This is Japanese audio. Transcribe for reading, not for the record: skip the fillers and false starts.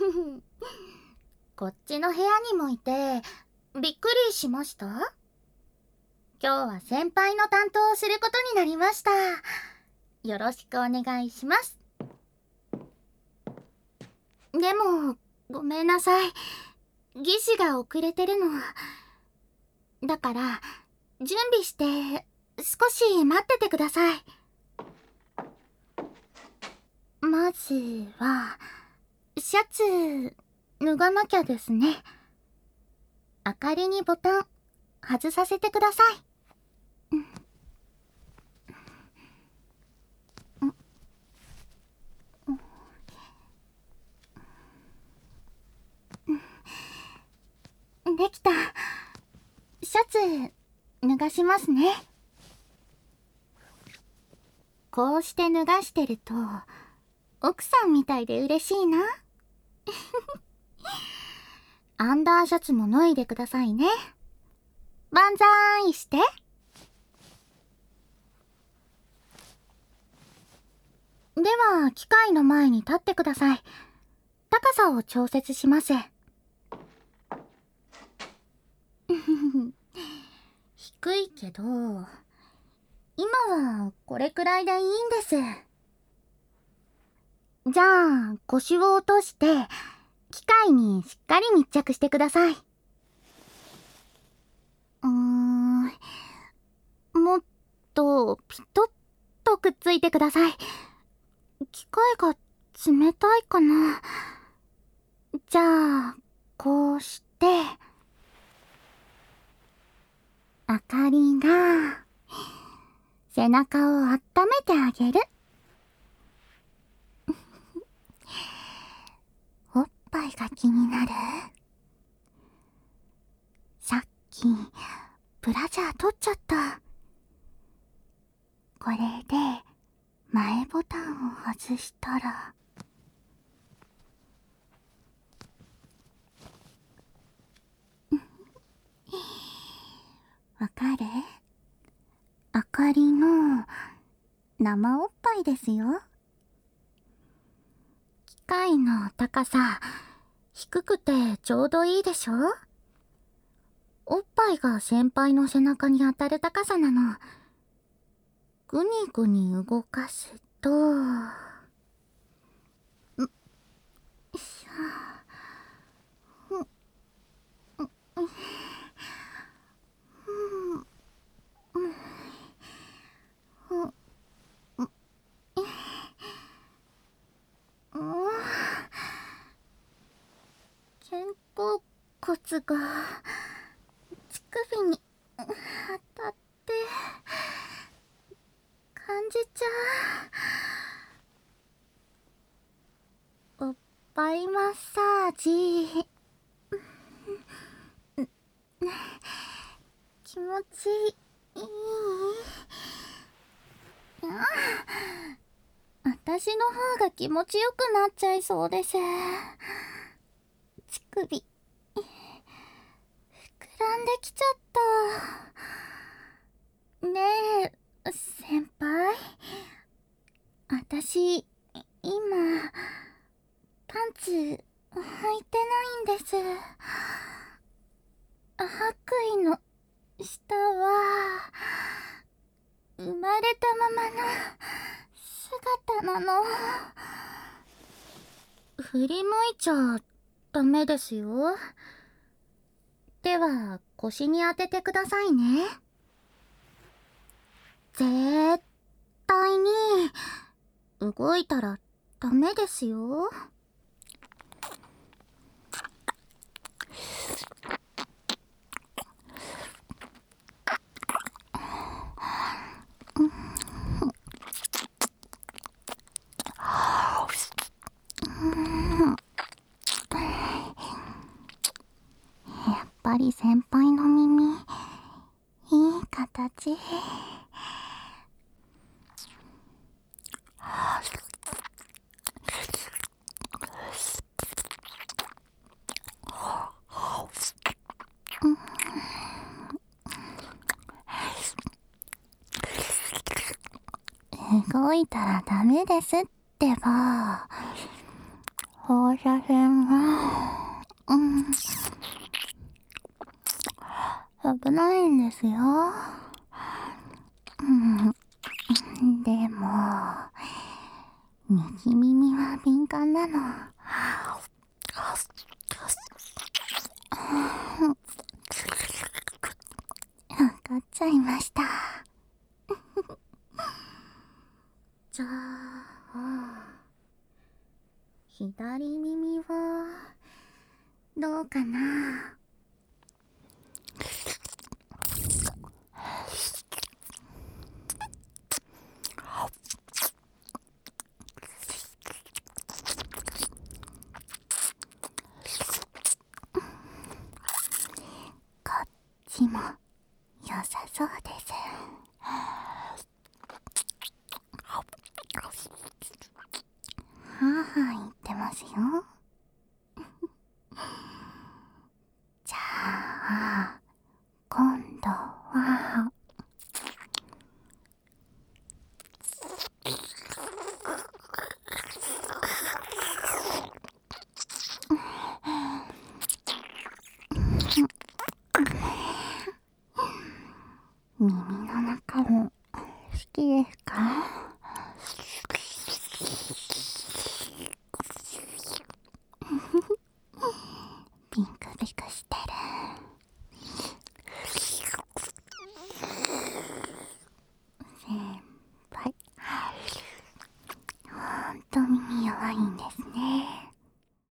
こっちの部屋にもいて、びっくりしました？今日は先輩の担当をすることになりました。よろしくお願いします。でも、ごめんなさい。技師が遅れてるの。だから、準備して、少し待っててください。まずは、シャツ、脱がなきゃですね。明かりにボタン、外させてください。できた。シャツ、脱がしますね。こうして脱がしてると、奥さんみたいで嬉しいな。アンダーシャツも脱いでくださいね。万歳して。では、機械の前に立ってください。高さを調節します。低いけど、今はこれくらいでいいんです。じゃあ、腰を落として、機械にしっかり密着してください。もっとピトッとくっついてください。機械が冷たいかな。じゃあ、こうして、明かりが、背中を温めてあげる。おっぱいが気になる？さっき、ブラジャー取っちゃった。これで、前ボタンを外したら、わかる？あかりの生おっぱいですよ。機械の高さ、低くてちょうどいいでしょ？おっぱいが先輩の背中に当たる高さなの。ぐにぐに動かすと、肩甲骨が乳首に当たって感じちゃう。おっぱいマッサージ気持ちいい？私の方が気持ちよくなっちゃいそうです。乳首膨らんできちゃった。ねえ、先輩。私、今、パンツ履いてないんです。白衣の下は、生まれたままの姿なの。振り向いちゃダメですよ。では、腰に当ててくださいね。絶対に、動いたらダメですよ。やっぱり先輩の耳、いい形。動いたらダメですってば。 放射線は、危ないんですよ。でも、右耳は敏感なの。わかっちゃいました。じゃあ、左耳は、どうかな。こっちも良さそうです。はあはあ言ってますよ。じゃあ、今度は、耳